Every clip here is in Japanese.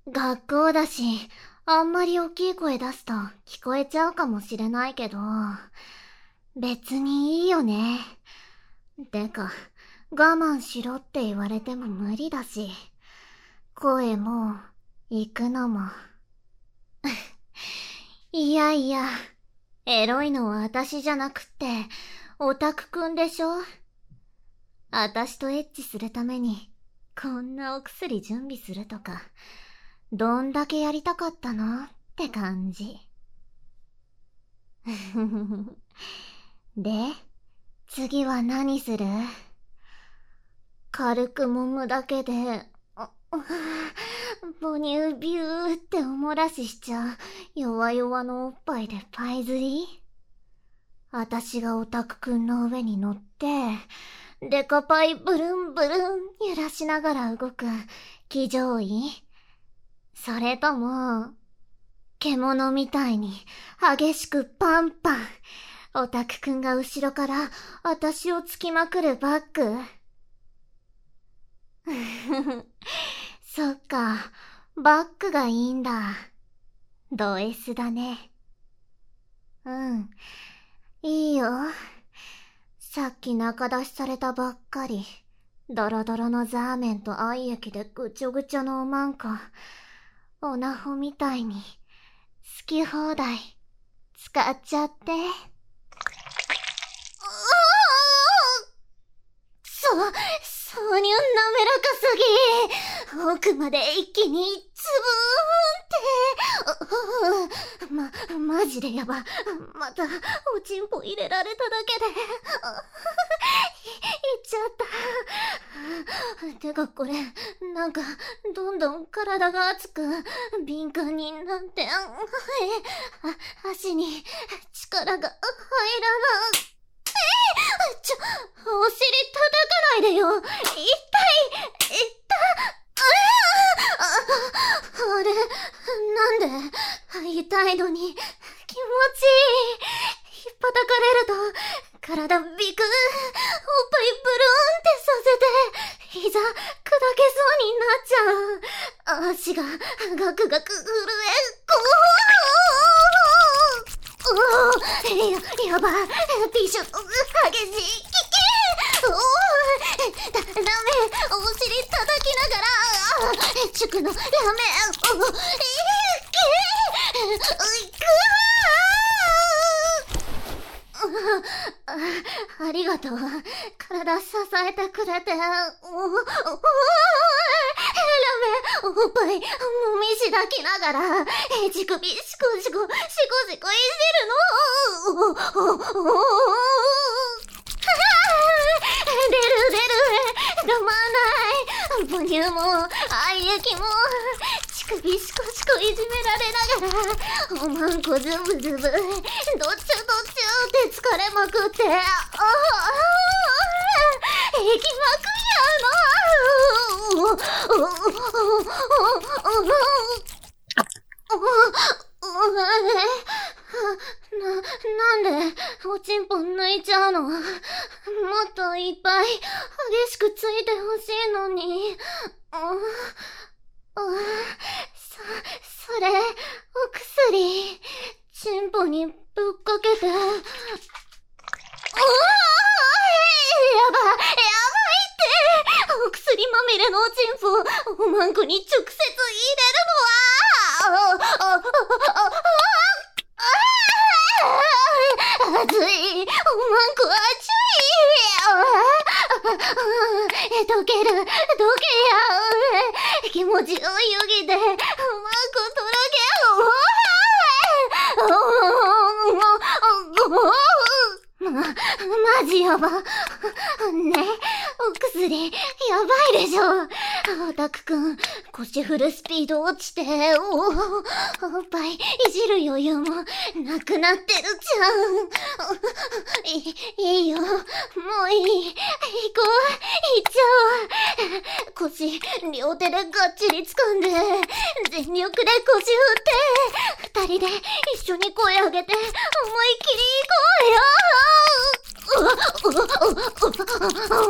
学校だし、あんまり大きい声出すと聞こえちゃうかもしれないけど、別にいいよね。てか、我慢しろって言われても無理だし、声も、行くのも。いやいや、エロいのは私じゃなくって、オタクくんでしょ。私とエッチするために、こんなお薬準備するとか、どんだけやりたかったのって感じ。で、次は何する？軽く揉むだけで、母乳ビューっておもらししちゃう弱々のおっぱいでパイ釣り？私がオタクくんの上に乗って、デカパイブルンブルン揺らしながら動く騎乗位？それとも、獣みたいに激しくパンパン、オタクくんが後ろから私を突きまくるバック？そっか、バックがいいんだ。ド S だね。うん、いいよ。さっき中出しされたばっかり、ドロドロのザーメンと愛液でぐちょぐちょのおまんこ、オナホみたいに、好き放題、使っちゃって。挿入滑らかすぎ。奥まで一気にズブーンって。マジでやば。また、おちんぽ入れられただけで。いっちゃった。てかこれ、なんか、どんどん体が熱く、敏感になって、足に力が入らない。お尻叩かないでよ。痛い。あれ、なんで痛いのに気持ちいい。引っ叩かれると、体ビクッ、おっぱいブルーンってさせて、膝砕けそうになっちゃう。足がガクガク震え、やば、ビショ、激しい、危険。ダメ、お尻叩きながら、塾のやめ、ありがとう。体支えてくれて。おっぱい、もみし抱きながら、乳首、シコシコいじるの。出る、止まんない。母乳も、愛液も、乳首シコシコいじめられながら、おまんこズブズブ、どっちゅって疲れまくって、行きまくやの。なんで、おちんぽ抜いちゃうの？もっといっぱい、激しくついてほしいのに。それ、お薬、ちんぽにぶっかけて。やばいってお薬まみれのおちんぽ、おまんこに直接入れるのは、熱い、おまんこ熱い。溶ける、気持ちよい湯気で、おまんことろけ、マジやば。ね、お薬、やばいでしょ。オタクくん、腰振るスピード落ちて、おっぱいいじる余裕もなくなってるじゃん。いいよ、もういい。行こう、行っちゃおう。腰、両手でがっちり掴んで、全力で腰振って、二人で一緒に声上げて、思いっきり行こうよ。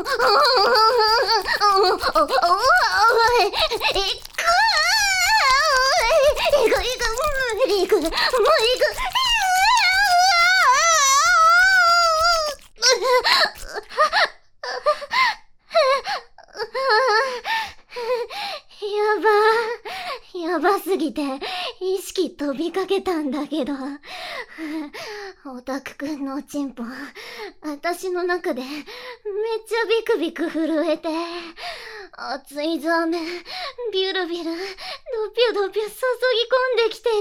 いくー行く。やばすぎて、意識飛びかけたんだけど。オタクくんのおちんぽ、私の中でめっちゃビクビク震えて、熱いザーメン、ビュルビュル、ドピュドピュ注ぎ込んできて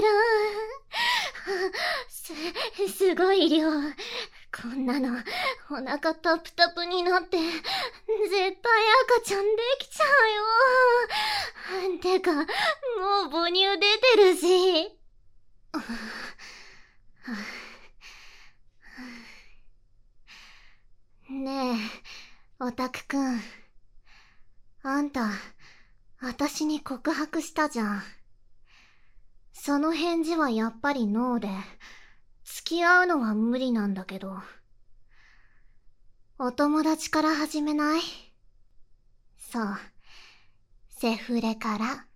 る。すごい量。こんなの、お腹タプタプになって、絶対赤ちゃんできちゃうよ。てか、もう母乳出てるし。ねえ、オタクくん。あんた、私に告白したじゃん。その返事はやっぱりノーで、付き合うのは無理なんだけど。お友達から始めない？そう、セフレから。